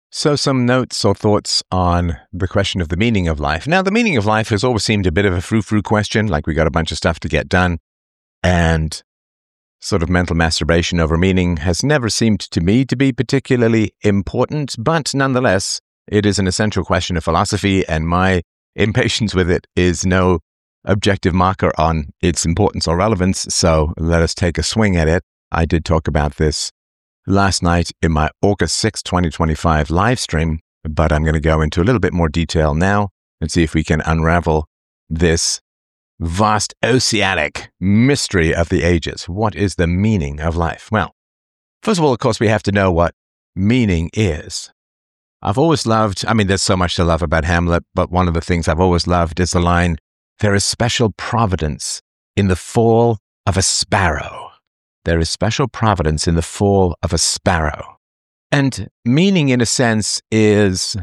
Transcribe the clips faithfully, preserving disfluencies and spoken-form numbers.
So some notes or thoughts on the question of the meaning of life. Now, the meaning of life has always seemed a bit of a frou-frou question, like we got a bunch of stuff to get done, and sort of mental masturbation over meaning has never seemed to me to be particularly important, but nonetheless, it is an essential question of philosophy, and my impatience with it is no objective marker on its importance or relevance, so let us take a swing at it. I did talk about this last night in my August sixth, twenty twenty-five live stream, but I'm going to go into a little bit more detail now and see if we can unravel this vast oceanic mystery of the ages. What is the meaning of life? Well, first of all, of course, we have to know what meaning is. I've always loved, I mean, there's so much to love about Hamlet, but one of the things I've always loved is the line, "There is special providence in the fall of a sparrow." There is special providence in the fall of a sparrow. And meaning, in a sense, is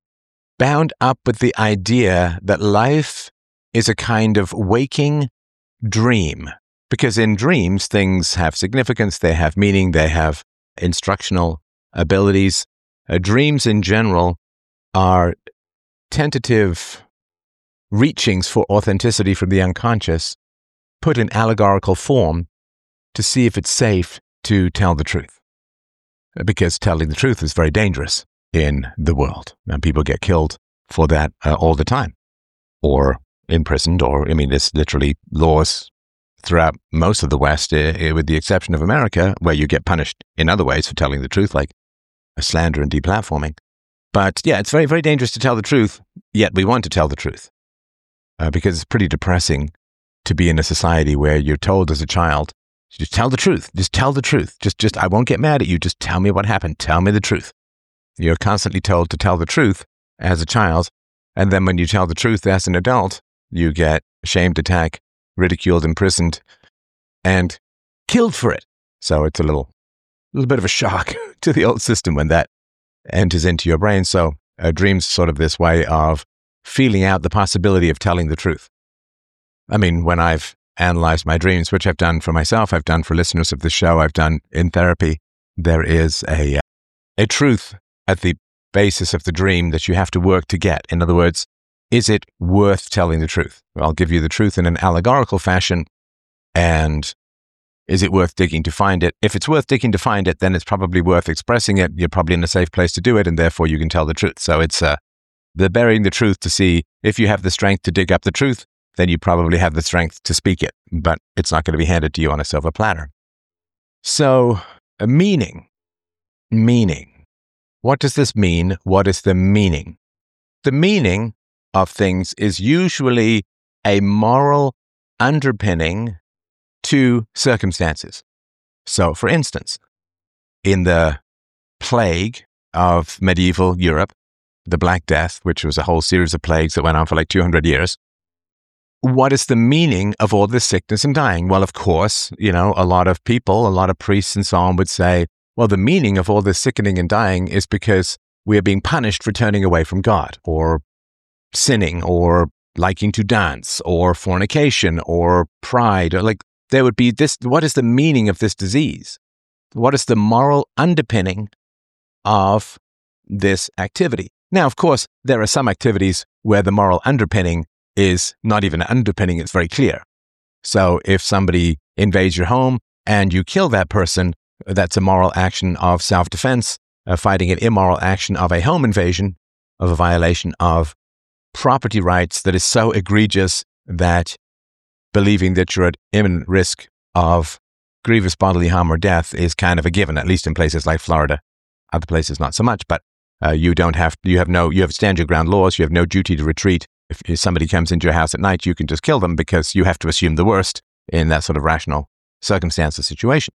bound up with the idea that life is a kind of waking dream. Because in dreams, things have significance, they have meaning, they have instructional abilities. Uh, dreams in general are tentative reachings for authenticity from the unconscious, put in allegorical form to see if it's safe to tell the truth. Because telling the truth is very dangerous in the world. And people get killed for that uh, all the time. Or imprisoned, or, I mean, there's literally laws throughout most of the West, uh, with the exception of America, where you get punished in other ways for telling the truth, like a slander and deplatforming. But yeah, it's very, very dangerous to tell the truth, yet we want to tell the truth. Uh, because it's pretty depressing to be in a society where you're told as a child, just tell the truth, just tell the truth, just, just, I won't get mad at you, just tell me what happened, tell me the truth. You're constantly told to tell the truth as a child, and then when you tell the truth as an adult, you get shamed, attacked, ridiculed, imprisoned, and killed for it. So it's a little, little bit of a shock to the old system when that enters into your brain. So a dream's sort of this way of feeling out the possibility of telling the truth. I mean, when I've analyzed my dreams, which I've done for myself, I've done for listeners of the show, I've done in therapy, there is a, a truth at the basis of the dream that you have to work to get. In other words, is it worth telling the truth? I'll give you the truth in an allegorical fashion, and is it worth digging to find it? If it's worth digging to find it, then it's probably worth expressing it. You're probably in a safe place to do it, and therefore you can tell the truth. So it's uh, the burying the truth to see if you have the strength to dig up the truth, then you probably have the strength to speak it, but it's not going to be handed to you on a silver platter. So, a meaning. Meaning. What does this mean? What is the meaning? The meaning of things is usually a moral underpinning to circumstances. So, for instance, in the plague of medieval Europe, the Black Death, which was a whole series of plagues that went on for like two hundred years, what is the meaning of all this sickness and dying? Well, of course, you know, a lot of people, a lot of priests and so on would say, well, the meaning of all this sickening and dying is because we are being punished for turning away from God, or sinning, or liking to dance, or fornication, or pride, or like there would be this, what is the meaning of this disease? What is the moral underpinning of this activity? Now, of course, there are some activities where the moral underpinning is not even an underpinning, it's very clear. So if somebody invades your home and you kill that person, that's a moral action of self-defense, uh, fighting an immoral action of a home invasion, of a violation of property rights that is so egregious that believing that you're at imminent risk of grievous bodily harm or death is kind of a given, at least in places like Florida. Other places not so much, but uh, you don't have, you have no, you have stand your ground laws, you have no duty to retreat. If, if somebody comes into your house at night, you can just kill them because you have to assume the worst in that sort of rational circumstance or situation.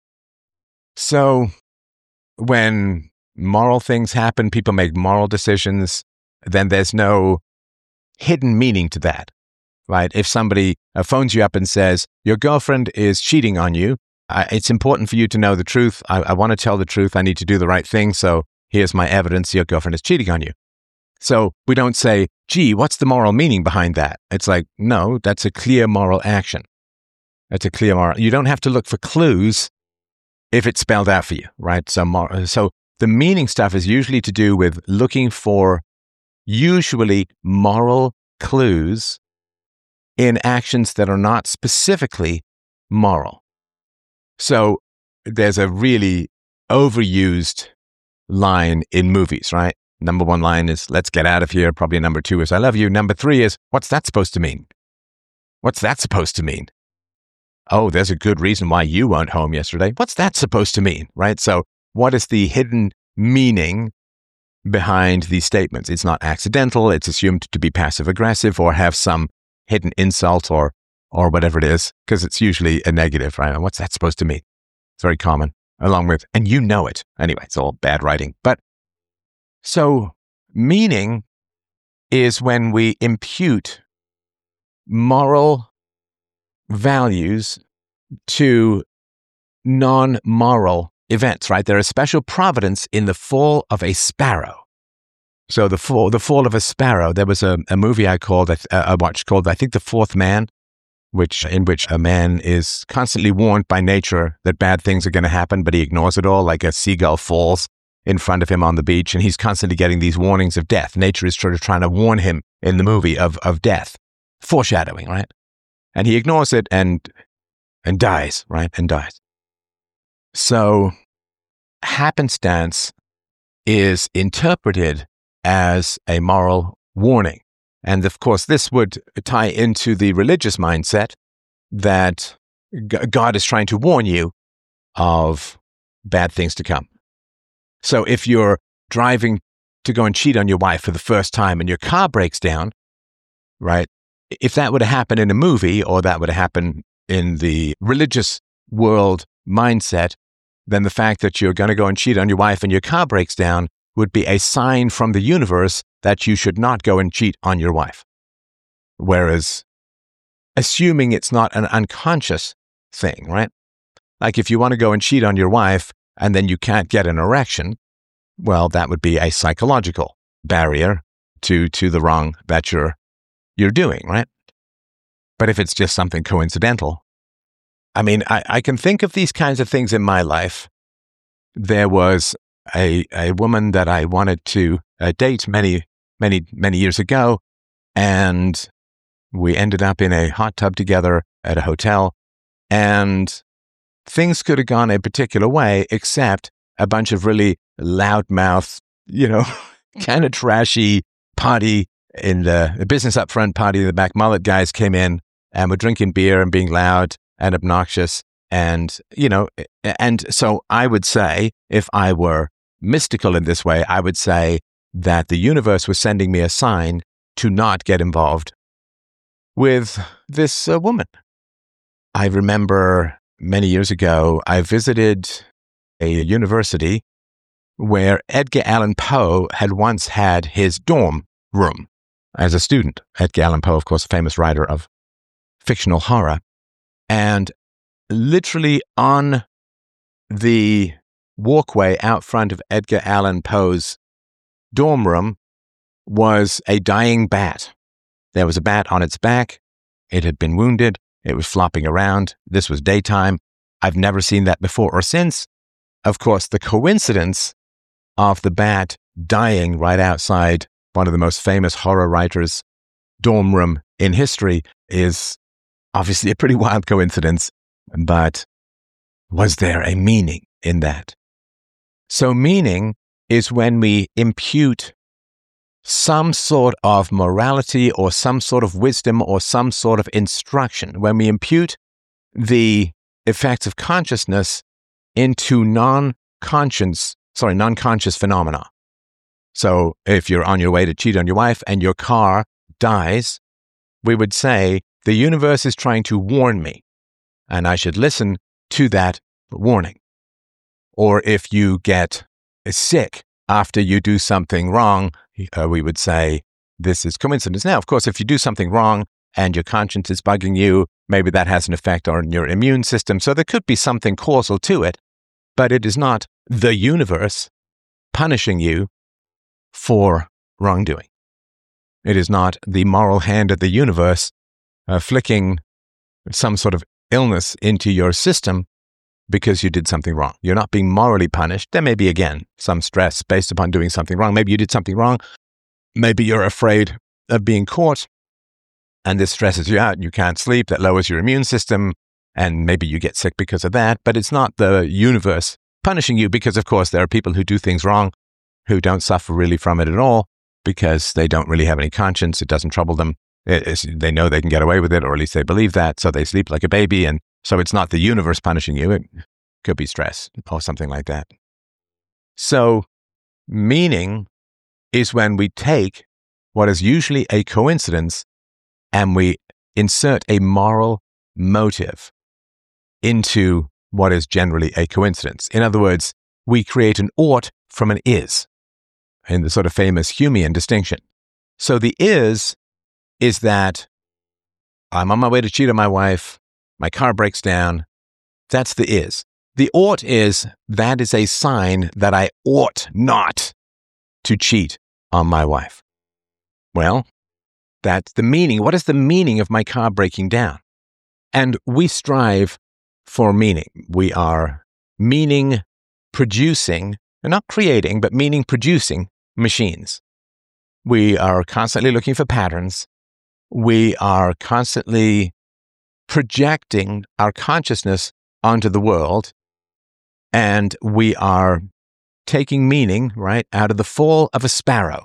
So when moral things happen, people make moral decisions, then there's no hidden meaning to that, right? If somebody uh, phones you up and says, your girlfriend is cheating on you, uh, it's important for you to know the truth. I, I want to tell the truth. I need to do the right thing. So here's my evidence. Your girlfriend is cheating on you. So we don't say, gee, what's the moral meaning behind that? It's like, no, that's a clear moral action. That's a clear moral. You don't have to look for clues if it's spelled out for you, right? So, mor- so the meaning stuff is usually to do with looking for usually moral clues in actions that are not specifically moral. So there's a really overused line in movies, right? Number one line is, let's get out of here. Probably number two is, I love you. Number three is, what's that supposed to mean? What's that supposed to mean? Oh, there's a good reason why you weren't home yesterday. What's that supposed to mean, right? So what is the hidden meaning behind these statements? It's not accidental. It's assumed to be passive-aggressive or have some hidden insult or or whatever it is, because it's usually a negative, right? And what's that supposed to mean? It's very common, along with, and you know it. Anyway, it's all bad writing. But so meaning is when we impute moral values to non-moral events, right? There is special providence in the fall of a sparrow. So the fall, the fall of a sparrow, there was a, a movie I called, uh, I watched called, I think, The Fourth Man, which in which a man is constantly warned by nature that bad things are going to happen, but he ignores it all, like a seagull falls in front of him on the beach, and he's constantly getting these warnings of death. Nature is sort of trying to warn him in the movie of, of death, foreshadowing, right? And he ignores it and and dies, right? And dies. So happenstance is interpreted as a moral warning. And of course, this would tie into the religious mindset that G- God is trying to warn you of bad things to come. So if you're driving to go and cheat on your wife for the first time and your car breaks down, right? If that would have happened in a movie or that would have happened in the religious world mindset, then the fact that you're going to go and cheat on your wife and your car breaks down would be a sign from the universe that you should not go and cheat on your wife. Whereas, assuming it's not an unconscious thing, right? Like if you want to go and cheat on your wife and then you can't get an erection, well, that would be a psychological barrier to to the wrong that you're you're doing, right? But if it's just something coincidental, I mean, I, I can think of these kinds of things in my life. There was a a woman that I wanted to uh, date many, many, many years ago, and we ended up in a hot tub together at a hotel, and things could have gone a particular way, except a bunch of really loudmouth, you know, kind of trashy party in the, the business up front party in the back. Mullet guys came in and were drinking beer and being loud and obnoxious. And, you know, and so I would say, if I were mystical in this way, I would say that the universe was sending me a sign to not get involved with this uh, woman. I remember many years ago, I visited a university where Edgar Allan Poe had once had his dorm room as a student. Edgar Allan Poe, of course, a famous writer of fictional horror. And literally on the walkway out front of Edgar Allan Poe's dorm room was a dying bat. There was a bat on its back. It had been wounded. It was flopping around. This was daytime. I've never seen that before or since. Of course, the coincidence of the bat dying right outside one of the most famous horror writers' dorm room in history is obviously a pretty wild coincidence, but was there a meaning in that? So meaning is when we impute some sort of morality or some sort of wisdom or some sort of instruction, when we impute the effects of consciousness into non-conscious, sorry, non-conscious phenomena. So if you're on your way to cheat on your wife and your car dies, we would say, the universe is trying to warn me, and I should listen to that warning. Or if you get sick after you do something wrong, uh, we would say, this is coincidence. Now, of course, if you do something wrong and your conscience is bugging you, maybe that has an effect on your immune system. So there could be something causal to it, but it is not the universe punishing you for wrongdoing. It is not the moral hand of the universe uh, flicking some sort of illness into your system because you did something wrong. You're not being morally punished. There may be, again, some stress based upon doing something wrong. Maybe you did something wrong. Maybe you're afraid of being caught, and this stresses you out. You can't sleep. That lowers your immune system, and maybe you get sick because of that. But it's not the universe punishing you, because, of course, there are people who do things wrong who don't suffer really from it at all because they don't really have any conscience. It doesn't trouble them. It, it's, they know they can get away with it, or at least they believe that, so they sleep like a baby. And so it's not the universe punishing you. It could be stress or something like that. So meaning is when we take what is usually a coincidence and we insert a moral motive into what is generally a coincidence. In other words, we create an ought from an is, in the sort of famous Humean distinction. So the is is that I'm on my way to cheat on my wife, my car breaks down. That's the is. The ought is, that is a sign that I ought not to cheat on my wife. Well, that's the meaning. What is the meaning of my car breaking down? And we strive for meaning. We are meaning producing, not creating, but meaning producing machines. We are constantly looking for patterns. We are constantly projecting our consciousness onto the world, and we are taking meaning, right, out of the fall of a sparrow.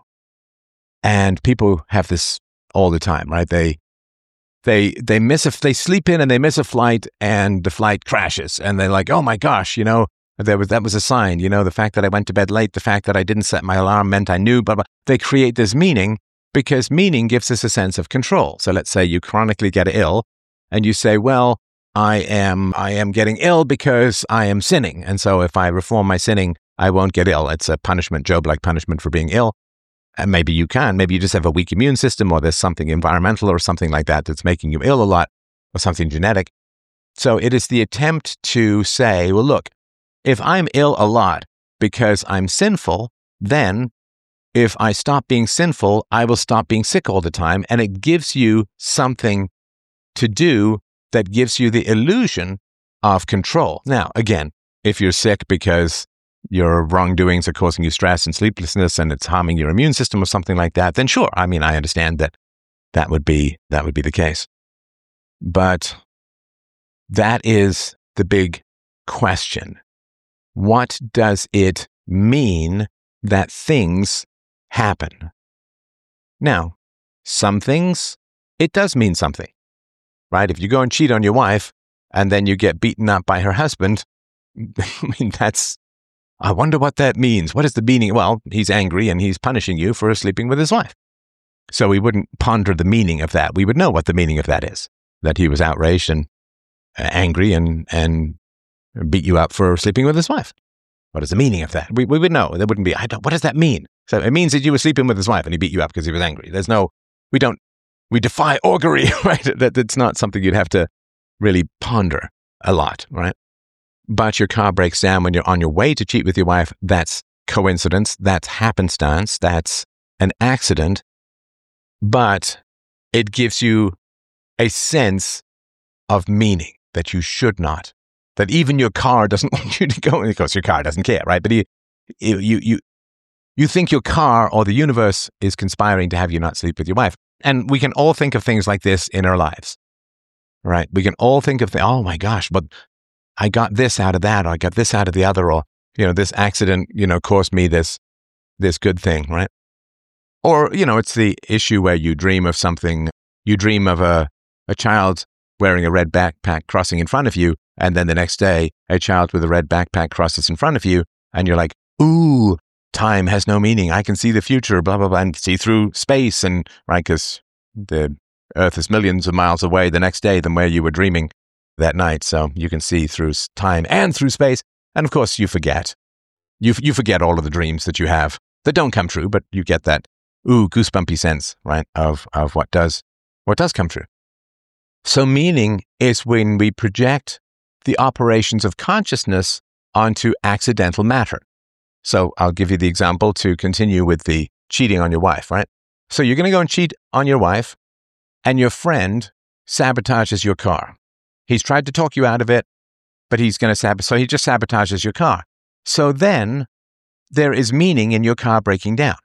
And people have this all the time, right? They they they miss a they sleep in and they miss a flight, and the flight crashes, and they're like, oh my gosh, you know, there was that was a sign, you know, the fact that I went to bed late, the fact that I didn't set my alarm meant I knew, blah, blah. They create this meaning because meaning gives us a sense of control. So let's say you chronically get ill, and you say, well, I am I am getting ill because I am sinning, and so if I reform my sinning, I won't get ill. It's a punishment, Job-like punishment for being ill. And maybe you can. Maybe you just have a weak immune system, or there's something environmental or something like that that's making you ill a lot, or something genetic. So it is the attempt to say, well, look, if I'm ill a lot because I'm sinful, then if I stop being sinful, I will stop being sick all the time. And it gives you something to do that gives you the illusion of control. Now, again, if you're sick because your wrongdoings are causing you stress and sleeplessness and it's harming your immune system or something like that, then sure, I mean, I understand that that would be, that would be the case. But that is the big question. What does it mean that things happen? Now, some things, it does mean something, right? If you go and cheat on your wife and then you get beaten up by her husband, I mean, that's, I wonder what that means. What is the meaning? Well, he's angry and he's punishing you for sleeping with his wife. So we wouldn't ponder the meaning of that. We would know what the meaning of that is, that he was outraged and uh, angry and, and beat you up for sleeping with his wife. What is the meaning of that? We, we would know. There wouldn't be, I don't, what does that mean? So it means that you were sleeping with his wife and he beat you up because he was angry. There's no, we don't, we defy augury, right? That, that's not something you'd have to really ponder a lot, right? But your car breaks down when you're on your way to cheat with your wife. That's coincidence. That's happenstance. That's an accident. But it gives you a sense of meaning that you should not, that even your car doesn't want you to go, because your car doesn't care, right? But you, you, you, you think your car or the universe is conspiring to have you not sleep with your wife. And we can all think of things like this in our lives, right? We can all think of the, oh my gosh, but I got this out of that, or I got this out of the other, or, you know, this accident, you know, caused me this, this good thing, right? Or, you know, it's the issue where you dream of something, you dream of a, a child wearing a red backpack crossing in front of you, and then the next day, a child with a red backpack crosses in front of you, and you're like, ooh, time has no meaning. I can see the future, blah, blah, blah, and see through space, and, right, because the Earth is millions of miles away the next day than where you were dreaming that night, so you can see through time and through space, and of course you forget. You you forget all of the dreams that you have that don't come true, but you get that ooh goosebumpy sense, right, of of what does what does come true. So meaning is when we project the operations of consciousness onto accidental matter. So I'll give you the example to continue with the cheating on your wife, right? So you're going to go and cheat on your wife, and your friend sabotages your car. He's tried to talk you out of it. but he's going to sabotage. So he just sabotages your car. So then there is meaning in your car breaking down.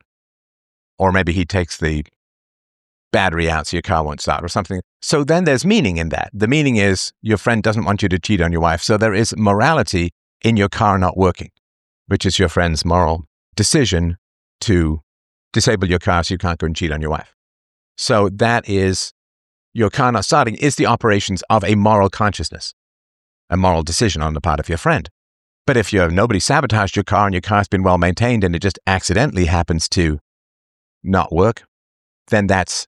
Or maybe he takes the battery out so your car won't start or something. So then there's meaning in that. The meaning is your friend doesn't want you to cheat on your wife. So there is morality in your car not working, which is your friend's moral decision to disable your car so you can't go and cheat on your wife. So that is, your car not starting is the operations of a moral consciousness, a moral decision on the part of your friend. But if you have nobody sabotaged your car and your car's been well maintained and it just accidentally happens to not work, then that's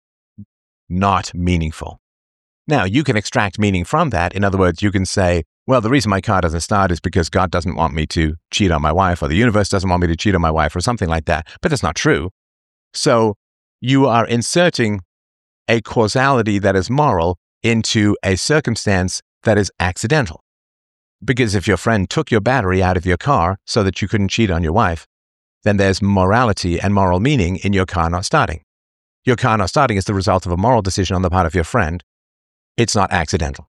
not meaningful. Now, you can extract meaning from that. In other words, you can say, well, the reason my car doesn't start is because God doesn't want me to cheat on my wife, or the universe doesn't want me to cheat on my wife, or something like that. But that's not true. So you are inserting a causality that is moral into a circumstance that is accidental. Because if your friend took your battery out of your car so that you couldn't cheat on your wife, then there's morality and moral meaning in your car not starting. Your car not starting is the result of a moral decision on the part of your friend. It's not accidental.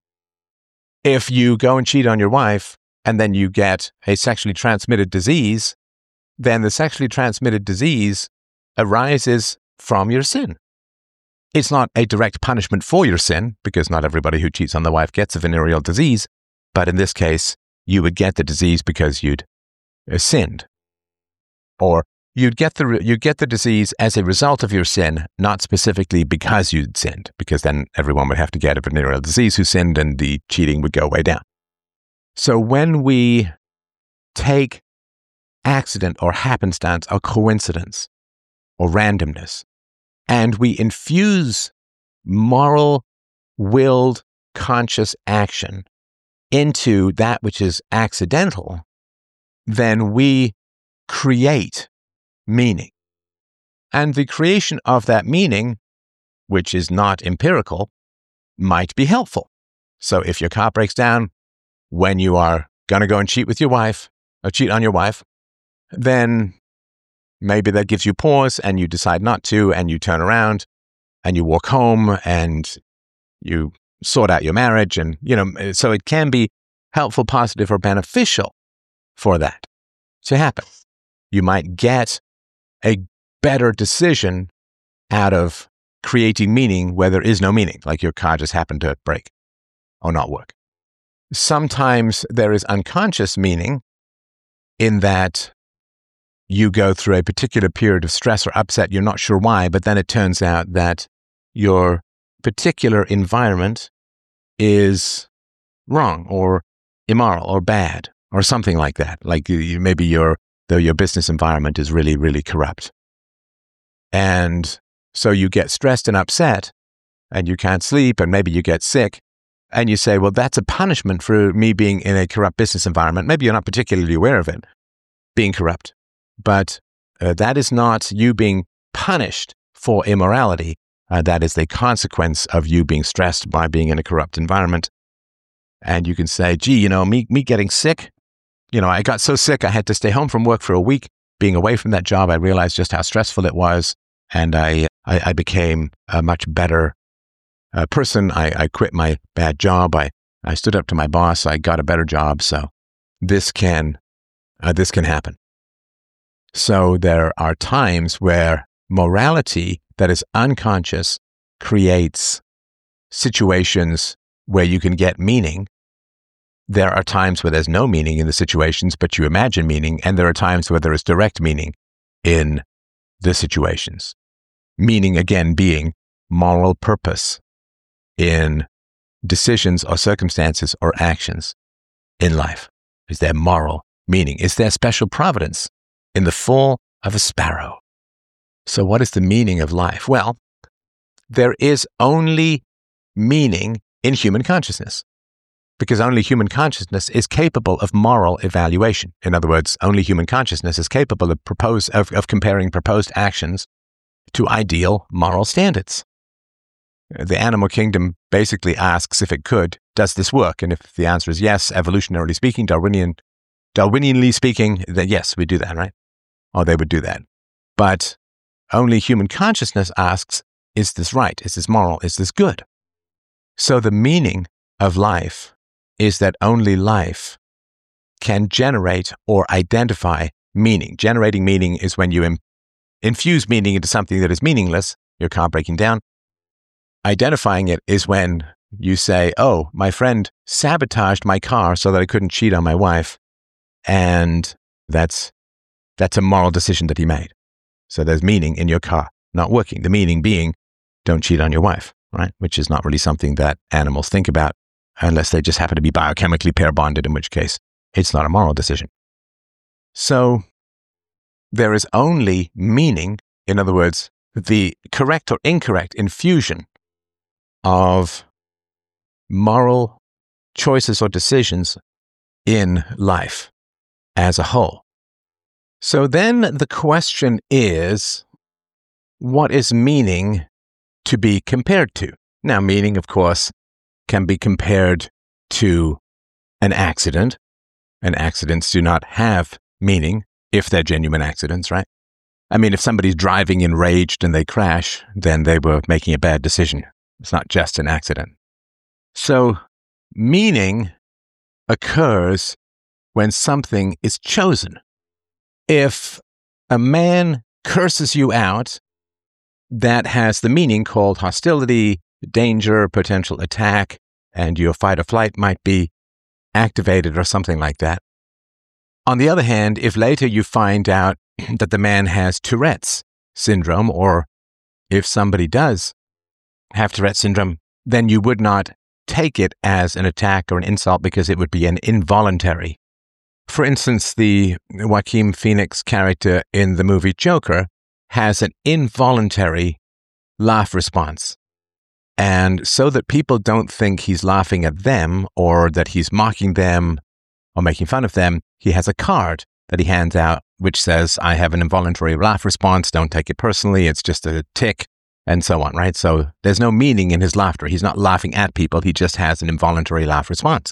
If you go and cheat on your wife and then you get a sexually transmitted disease, then the sexually transmitted disease arises from your sin. It's not a direct punishment for your sin, because not everybody who cheats on their wife gets a venereal disease, but in this case, you would get the disease because you'd uh, sinned. Or you'd get the you'd get the disease as a result of your sin, not specifically because you'd sinned, because then everyone would have to get a venereal disease who sinned and the cheating would go way down. So when we take accident or happenstance or coincidence or randomness, and we infuse moral, willed, conscious action into that which is accidental, then we create meaning. And the creation of that meaning, which is not empirical, might be helpful. So if your car breaks down when you are going to go and cheat with your wife, or cheat on your wife, then maybe that gives you pause and you decide not to, and you turn around and you walk home and you sort out your marriage. And, you know, so it can be helpful, positive, or beneficial for that to happen. You might get a better decision out of creating meaning where there is no meaning, like your car just happened to break or not work. Sometimes there is unconscious meaning in that you go through a particular period of stress or upset, you're not sure why, but then it turns out that your particular environment is wrong or immoral or bad or something like that. Like you, maybe your though your business environment is really, really corrupt. And so you get stressed and upset and you can't sleep and maybe you get sick and you say, well, that's a punishment for me being in a corrupt business environment. Maybe you're not particularly aware of it, being corrupt. But uh, that is not you being punished for immorality. Uh, that is the consequence of you being stressed by being in a corrupt environment. And you can say, gee, you know, me, me getting sick, you know, I got so sick I had to stay home from work for a week. Being away from that job, I realized just how stressful it was. And I, I, I became a much better uh, person. I, I quit my bad job. I, I stood up to my boss. I got a better job. So this can, uh, this can happen. So there are times where morality that is unconscious creates situations where you can get meaning. There are times where there's no meaning in the situations, but you imagine meaning. And there are times where there is direct meaning in the situations. Meaning, again, being moral purpose in decisions or circumstances or actions in life. Is there moral meaning? Is there special providence in the fall of a sparrow? So what is the meaning of life? Well, there is only meaning in human consciousness, because only human consciousness is capable of moral evaluation. In other words, only human consciousness is capable of, propose, of, of comparing proposed actions to ideal moral standards. The animal kingdom basically asks, if it could, does this work? And if the answer is yes, evolutionarily speaking, Darwinian, Darwinianly speaking, then yes, we do that, right? Or they would do that. But only human consciousness asks, is this right? Is this moral? Is this good? So the meaning of life is that only life can generate or identify meaning. Generating meaning is when you im- infuse meaning into something that is meaningless, your car breaking down. Identifying it is when you say, oh, my friend sabotaged my car so that I couldn't cheat on my wife. And that's that's a moral decision that he made. So there's meaning in your car not working. The meaning being, don't cheat on your wife, right? Which is not really something that animals think about unless they just happen to be biochemically pair bonded, in which case it's not a moral decision. So there is only meaning, in other words, the correct or incorrect infusion of moral choices or decisions in life as a whole. So then the question is, what is meaning to be compared to? Now, meaning, of course, can be compared to an accident, and accidents do not have meaning if they're genuine accidents, right? I mean, if somebody's driving enraged and they crash, then they were making a bad decision. It's not just an accident. So, meaning occurs when something is chosen. If a man curses you out, that has the meaning called hostility, danger, potential attack, and your fight or flight might be activated or something like that. On the other hand, if later you find out that the man has Tourette's syndrome, or if somebody does have Tourette's syndrome, then you would not take it as an attack or an insult because it would be an involuntary. For instance, the Joaquin Phoenix character in the movie Joker has an involuntary laugh response. And so that people don't think he's laughing at them or that he's mocking them or making fun of them, he has a card that he hands out which says, I have an involuntary laugh response, don't take it personally, it's just a tick, and so on, right? So there's no meaning in his laughter. He's not laughing at people, he just has an involuntary laugh response.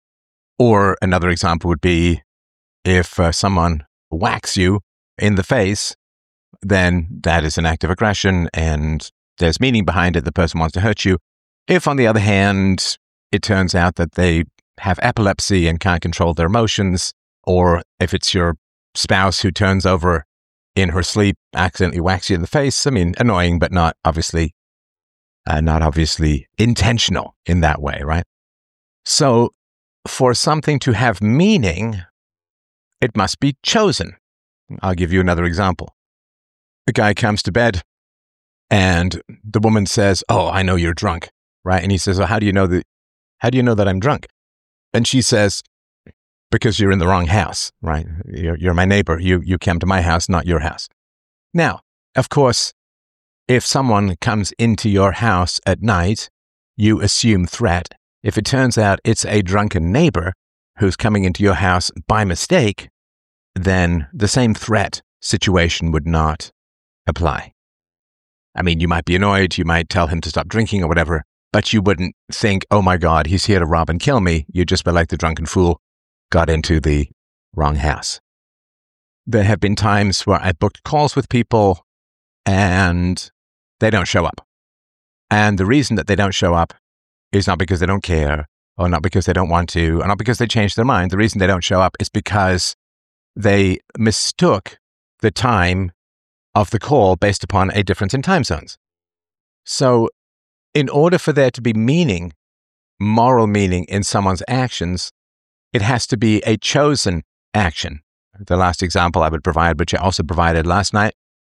Or another example would be if uh, someone whacks you in the face, then that is an act of aggression and there's meaning behind it. The person wants to hurt you. If, on the other hand, it turns out that they have epilepsy and can't control their emotions, or if it's your spouse who turns over in her sleep, accidentally whacks you in the face, I mean, annoying, but not obviously, uh, not obviously intentional in that way, right? So for something to have meaning, it must be chosen. I'll give you another example. A guy comes to bed and the woman says, oh, I know you're drunk, right? And he says, well, how do you know that, how do you know that I'm drunk? And she says, because you're in the wrong house, right? You're, you're my neighbor. You, you came to my house, not your house. Now, of course, if someone comes into your house at night, you assume threat. If it turns out it's a drunken neighbor who's coming into your house by mistake, then the same threat situation would not apply. I mean, you might be annoyed, you might tell him to stop drinking or whatever, but you wouldn't think, oh my God, he's here to rob and kill me. You'd just be like the drunken fool got into the wrong house. There have been times where I booked calls with people and they don't show up. And the reason that they don't show up is not because they don't care, or not because they don't want to, or not because they changed their mind. The reason they don't show up is because they mistook the time of the call based upon a difference in time zones. So in order for there to be meaning, moral meaning in someone's actions, it has to be a chosen action. The last example I would provide, which I also provided last night,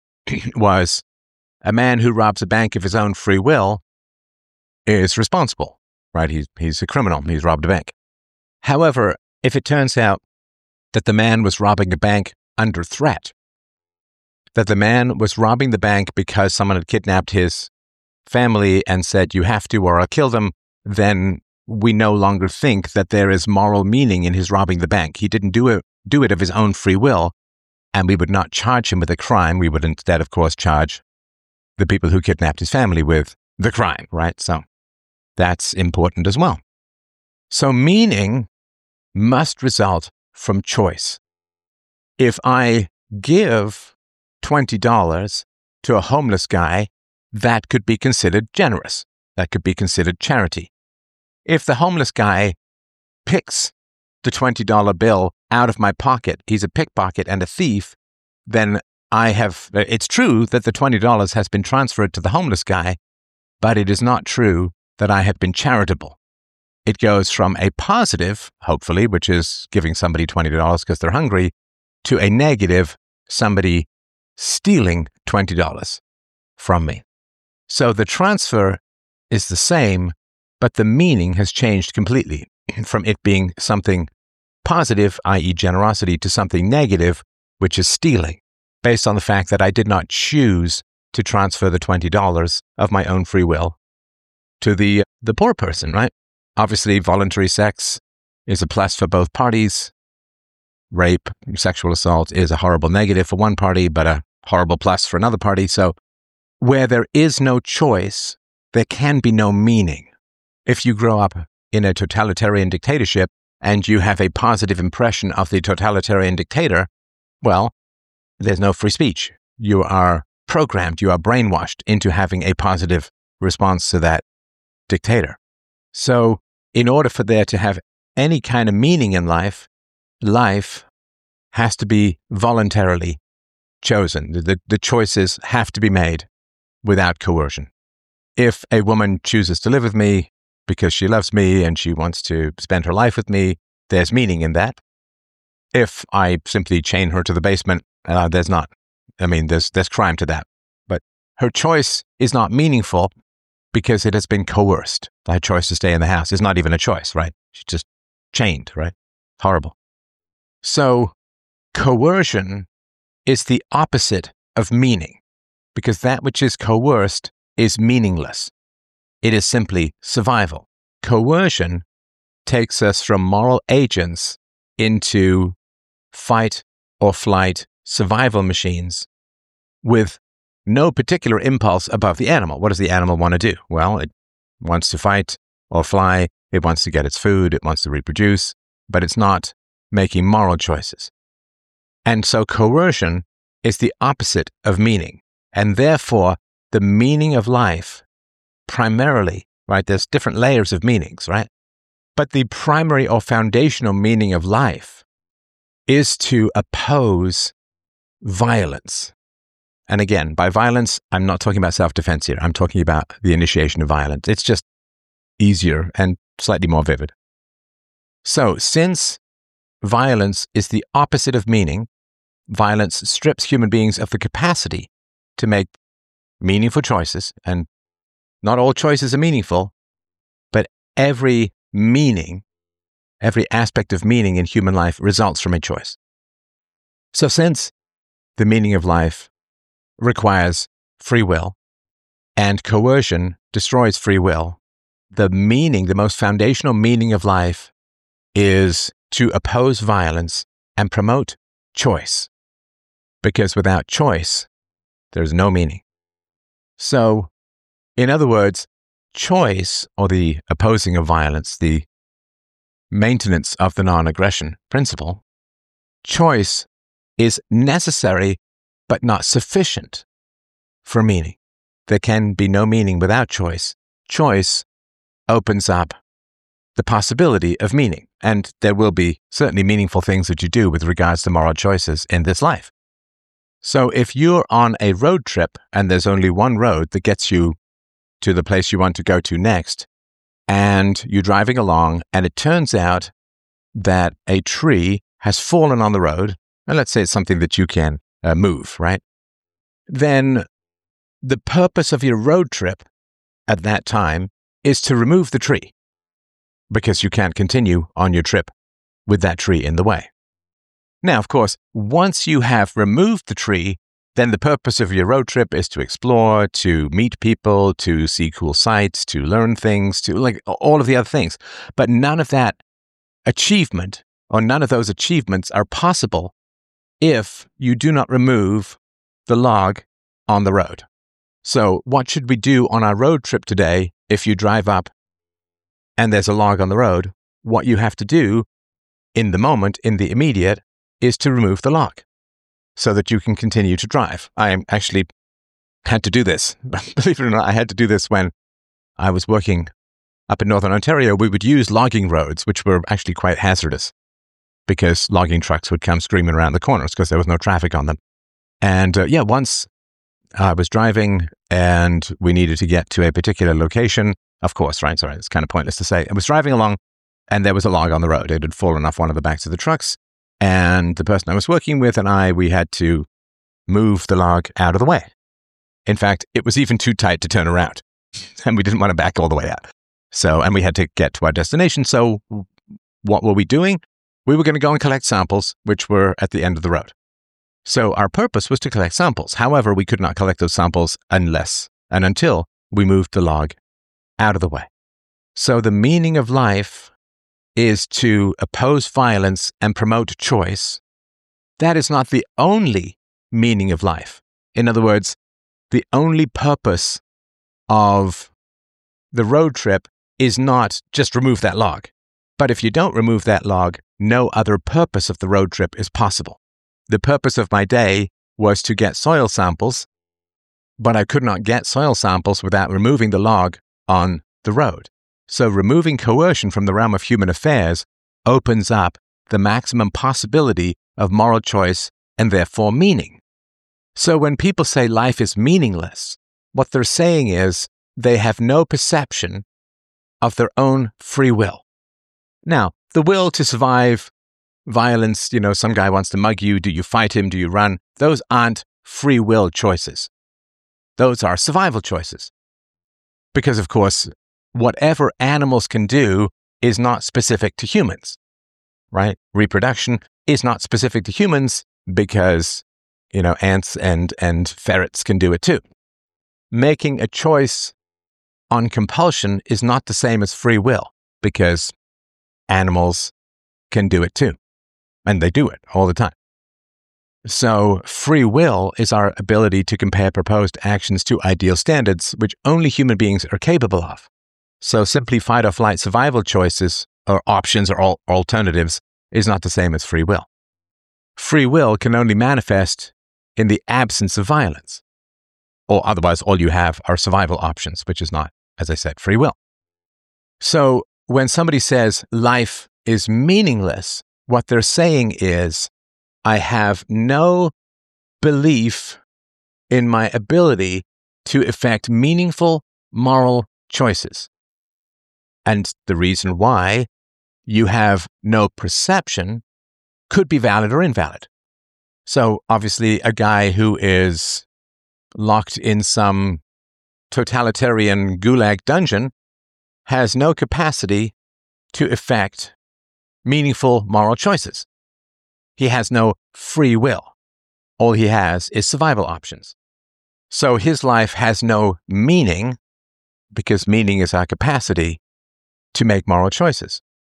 was a man who robs a bank of his own free will is responsible, right? He's, he's a criminal. He's robbed a bank. However, if it turns out that the man was robbing a bank under threat, that the man was robbing the bank because someone had kidnapped his family and said, you have to or I'll kill them, then we no longer think that there is moral meaning in his robbing the bank. He didn't do it, do it of his own free will, and we would not charge him with a crime. We would instead, of course, charge the people who kidnapped his family with the crime, right? So that's important as well. So meaning must result from choice. If I give twenty dollars to a homeless guy, that could be considered generous. That could be considered charity. If the homeless guy picks the twenty dollar bill out of my pocket, he's a pickpocket and a thief, then I have, it's true that the twenty dollars has been transferred to the homeless guy, but it is not true that I have been charitable. It goes from a positive, hopefully, which is giving somebody twenty dollars because they're hungry, to a negative, somebody stealing twenty dollars from me. So the transfer is the same, but the meaning has changed completely from it being something positive, that is generosity, to something negative, which is stealing, based on the fact that I did not choose to transfer the twenty dollars of my own free will to the, the poor person, right? Obviously, voluntary sex is a plus for both parties. Rape, sexual assault is a horrible negative for one party, but a horrible plus for another party. So where there is no choice, there can be no meaning. If you grow up in a totalitarian dictatorship and you have a positive impression of the totalitarian dictator, well, there's no free speech. You are programmed, you are brainwashed into having a positive response to that dictator. So in order for there to have any kind of meaning in life, life has to be voluntarily chosen. The, the choices have to be made without coercion. If a woman chooses to live with me because she loves me and she wants to spend her life with me, there's meaning in that. If I simply chain her to the basement, uh, there's not. I mean, there's there's crime to that. But her choice is not meaningful because it has been coerced. Her choice to stay in the house is not even a choice, right? She's just chained, right? Horrible. So coercion is the opposite of meaning, because that which is coerced is meaningless. It is simply survival. Coercion takes us from moral agents into fight or flight survival machines with no particular impulse above the animal. What does the animal want to do? Well, it wants to fight or fly. It wants to get its food. It wants to reproduce, but it's not making moral choices. And so coercion is the opposite of meaning. And therefore, the meaning of life primarily, right, there's different layers of meanings, right? But the primary or foundational meaning of life is to oppose violence. And again, by violence, I'm not talking about self-defense here. I'm talking about the initiation of violence. It's just easier and slightly more vivid. So, since violence is the opposite of meaning, violence strips human beings of the capacity to make meaningful choices, and not all choices are meaningful, but every meaning, every aspect of meaning in human life results from a choice. So since the meaning of life requires free will, and coercion destroys free will, the meaning, the most foundational meaning of life is to oppose violence and promote choice. Because without choice, there's no meaning. So, in other words, choice, or the opposing of violence, the maintenance of the non-aggression principle, choice is necessary but not sufficient for meaning. There can be no meaning without choice. Choice opens up the possibility of meaning, and there will be certainly meaningful things that you do with regards to moral choices in this life. So if you're on a road trip and there's only one road that gets you to the place you want to go to next, and you're driving along and it turns out that a tree has fallen on the road, and let's say it's something that you can uh, move, right? Then the purpose of your road trip at that time is to remove the tree, because you can't continue on your trip with that tree in the way. Now, of course, once you have removed the tree, then the purpose of your road trip is to explore, to meet people, to see cool sights, to learn things, to like all of the other things. But none of that achievement, or none of those achievements are possible if you do not remove the log on the road. So what should we do on our road trip today if you drive up and there's a log on the road? What you have to do in the moment, in the immediate, is to remove the log so that you can continue to drive. I actually had to do this. Believe it or not, I had to do this when I was working. up in Northern Ontario, we would use logging roads, which were actually quite hazardous because logging trucks would come screaming around the corners because there was no traffic on them. And uh, yeah, once I was driving and we needed to get to a particular location, of course, right? Sorry, it's kind of pointless to say. I was driving along and there was a log on the road. It had fallen off one of the backs of the trucks. And the person I was working with and I, we had to move the log out of the way. In fact, it was even too tight to turn around and we didn't want to back all the way out. So, and we had to get to our destination. So what were we doing? We were going to go and collect samples, which were at the end of the road. So our purpose was to collect samples. However, we could not collect those samples unless and until we moved the log out of the way. So the meaning of life is to oppose violence and promote choice. That is not the only meaning of life. In other words, the only purpose of the road trip is not just remove that log. But if you don't remove that log, no other purpose of the road trip is possible. The purpose of my day was to get soil samples, but I could not get soil samples without removing the log on the road. So removing coercion from the realm of human affairs opens up the maximum possibility of moral choice and therefore meaning. So when people say life is meaningless, what they're saying is they have no perception of their own free will. Now, the will to survive violence, you know, some guy wants to mug you, do you fight him, do you run? Those aren't free will choices. Those are survival choices. Because, of course, whatever animals can do is not specific to humans, right? Reproduction is not specific to humans because, you know, ants and, and ferrets can do it too. Making a choice on compulsion is not the same as free will because animals can do it too. And they do it all the time. So free will is our ability to compare proposed actions to ideal standards, which only human beings are capable of. So simply fight or flight survival choices or options or al- alternatives is not the same as free will. Free will can only manifest in the absence of violence. Or otherwise, all you have are survival options, which is not, as I said, free will. So when somebody says life is meaningless, what they're saying is, I have no belief in my ability to effect meaningful moral choices. And the reason why you have no perception could be valid or invalid. So obviously, a guy who is locked in some totalitarian gulag dungeon has no capacity to effect meaningful moral choices. He has no free will. All he has is survival options. So his life has no meaning because meaning is our capacity to make moral choices.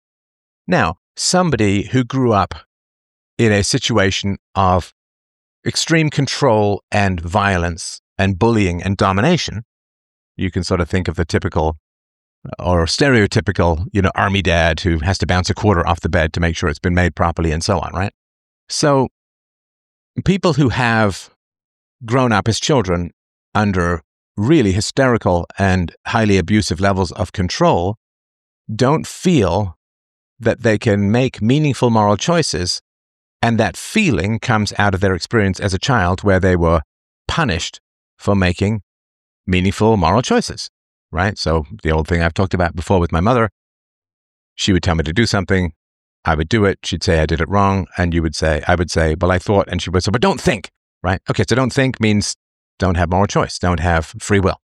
Now, somebody who grew up in a situation of extreme control and violence and bullying and domination, you can sort of think of the typical or stereotypical, you know, army dad who has to bounce a quarter off the bed to make sure it's been made properly and so on, right? So people who have grown up as children under really hysterical and highly abusive levels of control don't feel that they can make meaningful moral choices, and that feeling comes out of their experience as a child where they were punished for making meaningful moral choices. Right? So the old thing I've talked about before with my mother, she would tell me to do something. I would do it. She'd say I did it wrong. And you would say, I would say, well, I thought, and she would say, but don't think, right? Okay. So don't think means don't have moral choice, don't have free will.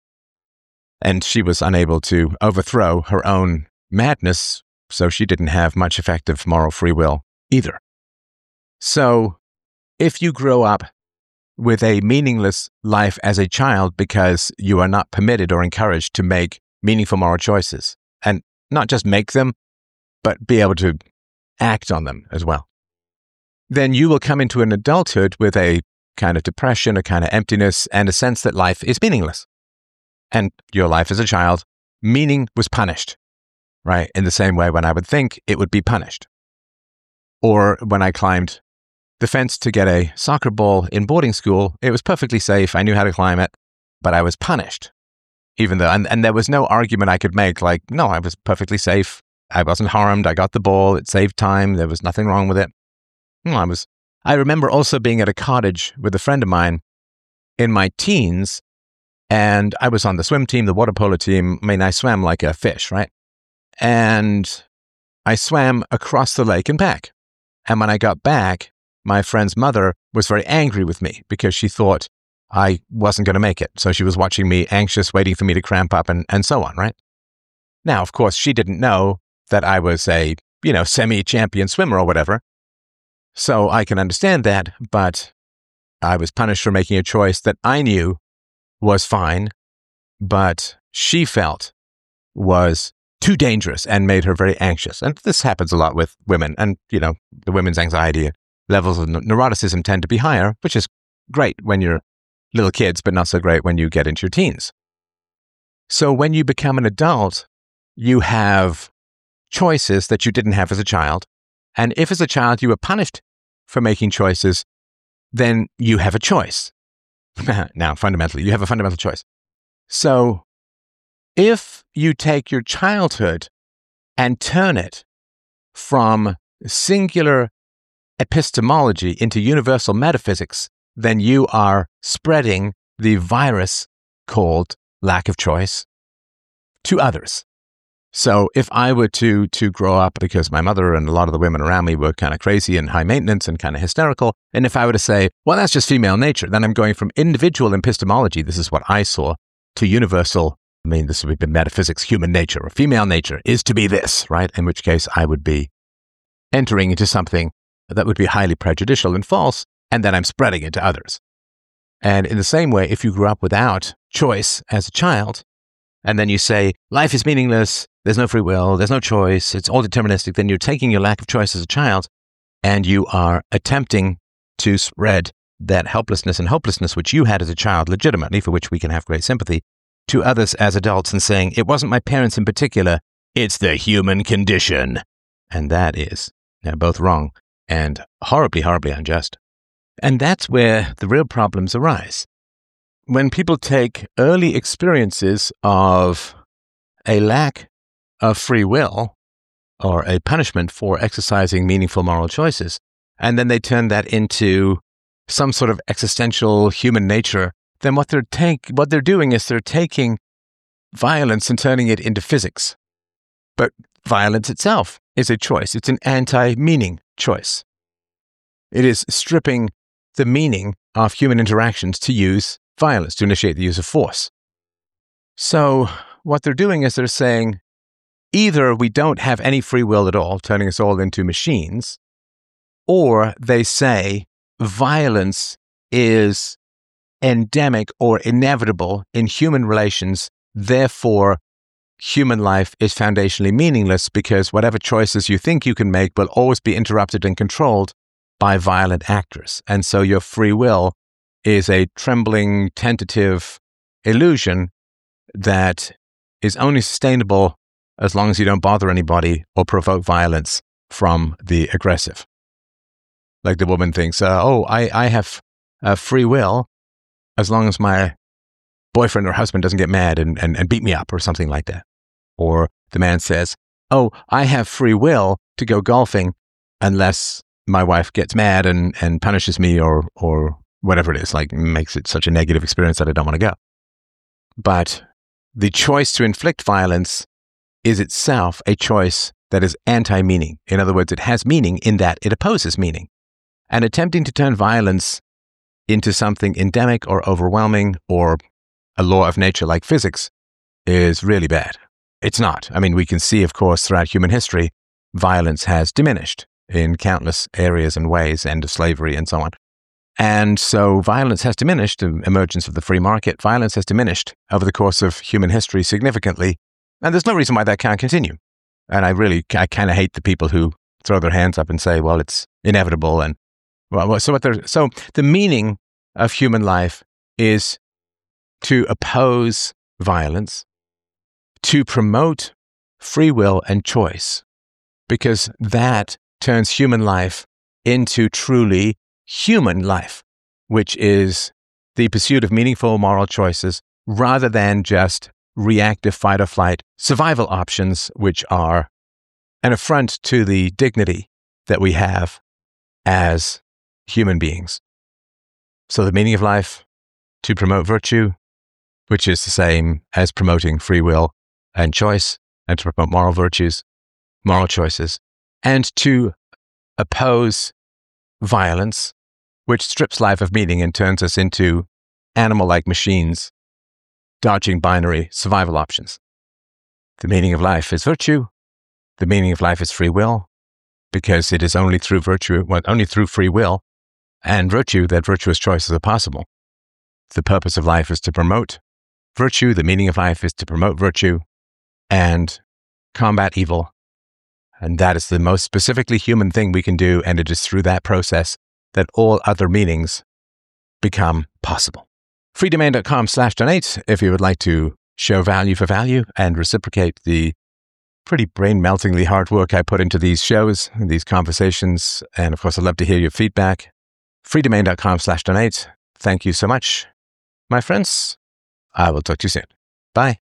And she was unable to overthrow her own madness. So she didn't have much effective moral free will either. So if you grow up with a meaningless life as a child because you are not permitted or encouraged to make meaningful moral choices, and not just make them, but be able to act on them as well, then you will come into an adulthood with a kind of depression, a kind of emptiness, and a sense that life is meaningless. And your life as a child, meaning was punished, right? In the same way when I would think it would be punished. Or when I climbed the fence to get a soccer ball in boarding school, it was perfectly safe. I knew how to climb it, but I was punished even though, and, and there was no argument I could make like, no, I was perfectly safe. I wasn't harmed. I got the ball. It saved time. There was nothing wrong with it. No, I was, I remember also being at a cottage with a friend of mine in my teens, and I was on the swim team, the water polo team. I mean, I swam like a fish, right? And I swam across the lake and back. And when I got back, my friend's mother was very angry with me because she thought I wasn't going to make it. So she was watching me anxious, waiting for me to cramp up and, and so on, right? Now, of course, she didn't know that I was a, you know, semi-champion swimmer or whatever. So I can understand that, but I was punished for making a choice that I knew was fine, but she felt was too dangerous and made her very anxious. And this happens a lot with women. And, you know, the women's anxiety levels of neuroticism tend to be higher, which is great when you're little kids, but not so great when you get into your teens. So when you become an adult, you have choices that you didn't have as a child. And if as a child you were punished for making choices, then you have a choice. Now, fundamentally, you have a fundamental choice. So if you take your childhood and turn it from singular epistemology into universal metaphysics, then you are spreading the virus called lack of choice to others. So if I were to to grow up, because my mother and a lot of the women around me were kind of crazy and high maintenance and kind of hysterical, and if I were to say, well, that's just female nature, then I'm going from individual epistemology, this is what I saw, to universal, I mean, this would be metaphysics, human nature, or female nature is to be this, right? In which case I would be entering into something that would be highly prejudicial and false, and then I'm spreading it to others. And in the same way, if you grew up without choice as a child, and then you say, life is meaningless, there's no free will, there's no choice, it's all deterministic, then you're taking your lack of choice as a child, and you are attempting to spread that helplessness and hopelessness which you had as a child legitimately, for which we can have great sympathy, to others as adults and saying, it wasn't my parents in particular, it's the human condition. And that is now both wrong and horribly, horribly unjust. And that's where the real problems arise. When people take early experiences of a lack of free will or a punishment for exercising meaningful moral choices, and then they turn that into some sort of existential human nature, then what they're take, what they're doing is they're taking violence and turning it into physics. But violence itself is a choice. It's an anti-meaning choice. It is stripping the meaning of human interactions to use violence, to initiate the use of force. So what they're doing is they're saying, either we don't have any free will at all, turning us all into machines, or they say violence is endemic or inevitable in human relations, therefore human life is foundationally meaningless because whatever choices you think you can make will always be interrupted and controlled by violent actors. And so your free will is a trembling, tentative illusion that is only sustainable as long as you don't bother anybody or provoke violence from the aggressive. Like the woman thinks, uh, oh, I, I have uh, free will as long as my boyfriend or husband doesn't get mad and, and, and beat me up or something like that. Or the man says, oh, I have free will to go golfing unless my wife gets mad and, and punishes me or or whatever it is, like makes it such a negative experience that I don't want to go. But the choice to inflict violence is itself a choice that is anti-meaning. In other words, it has meaning in that it opposes meaning. And attempting to turn violence into something endemic or overwhelming or a law of nature like physics is really bad. It's not. I mean, we can see, of course, throughout human history, violence has diminished in countless areas and ways, end of slavery and so on. And so violence has diminished, the emergence of the free market, violence has diminished over the course of human history significantly. And there's no reason why that can't continue. And I really, I kind of hate the people who throw their hands up and say, well, it's inevitable. And well, so what they're, so the meaning of human life is to oppose violence, to promote free will and choice, because that turns human life into truly human life, which is the pursuit of meaningful moral choices rather than just reactive fight or flight survival options, which are an affront to the dignity that we have as human beings. So the meaning of life, to promote virtue, which is the same as promoting free will and choice, and to promote moral virtues, moral choices, and to oppose violence, which strips life of meaning and turns us into animal-like machines, dodging binary survival options. The meaning of life is virtue. The meaning of life is free will, because it is only through virtue, well, only through free will and virtue that virtuous choices are possible. The purpose of life is to promote virtue. The meaning of life is to promote virtue and combat evil. And that is the most specifically human thing we can do, and it is through that process that all other meanings become possible. freedomain.com slash donate if you would like to show value for value and reciprocate the pretty brain-meltingly hard work I put into these shows, these conversations, and of course I'd love to hear your feedback. freedomain.com slash donate. Thank you so much, my friends. I will talk to you soon. Bye.